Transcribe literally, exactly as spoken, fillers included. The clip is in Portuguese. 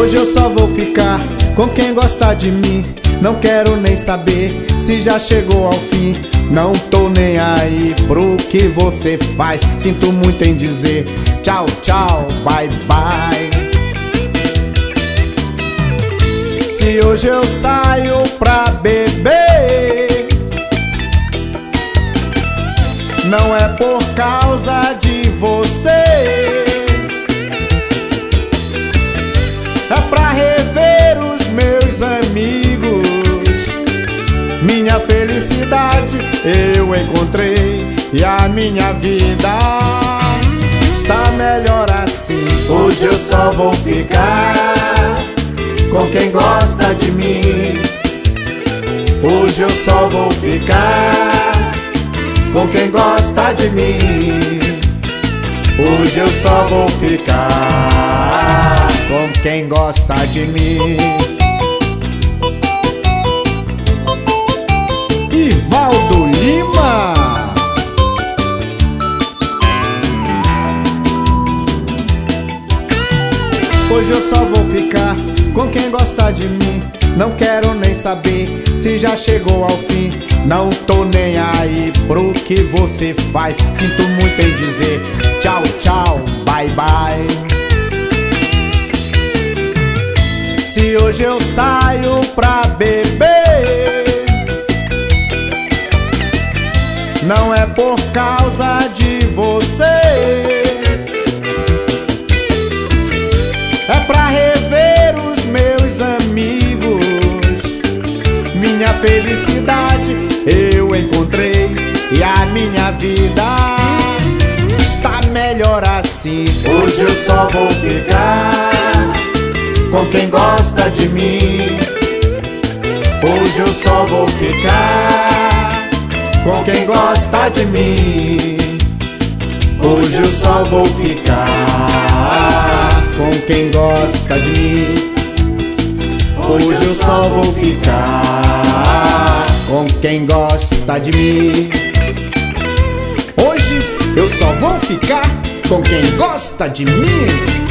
Hoje eu só vou ficar com quem gosta de mim. Não quero nem saber se já chegou ao fim. Não tô nem aí pro que você faz. Sinto muito em dizer tchau, tchau, bye, bye. Se hoje eu saio pra beber, não é por causa de você, é pra rever os meus amigos. Minha felicidade eu encontrei e a minha vida está melhor assim. Hoje eu só vou ficar com quem gosta de mim. Hoje eu só vou ficar com quem gosta de mim. Hoje eu só vou ficar com quem gosta de mim. Ivaldo Lima. Hoje eu só vou ficar com quem gosta de mim. Não quero nem saber se já chegou ao fim. Não tô nem aí pro que você faz. Sinto muito em dizer tchau, tchau, bye, bye. Se hoje eu saio pra beber, não é por causa de você, é pra rever os meus amigos. Minha felicidade eu encontrei e a minha vida está melhor assim. Hoje eu só vou ficar com quem gosta de mim. Hoje eu só vou ficar com quem gosta de mim. Hoje eu só vou ficar com quem gosta de mim. Hoje eu só vou ficar com quem gosta de mim. Hoje eu só vou ficar com quem gosta de mim.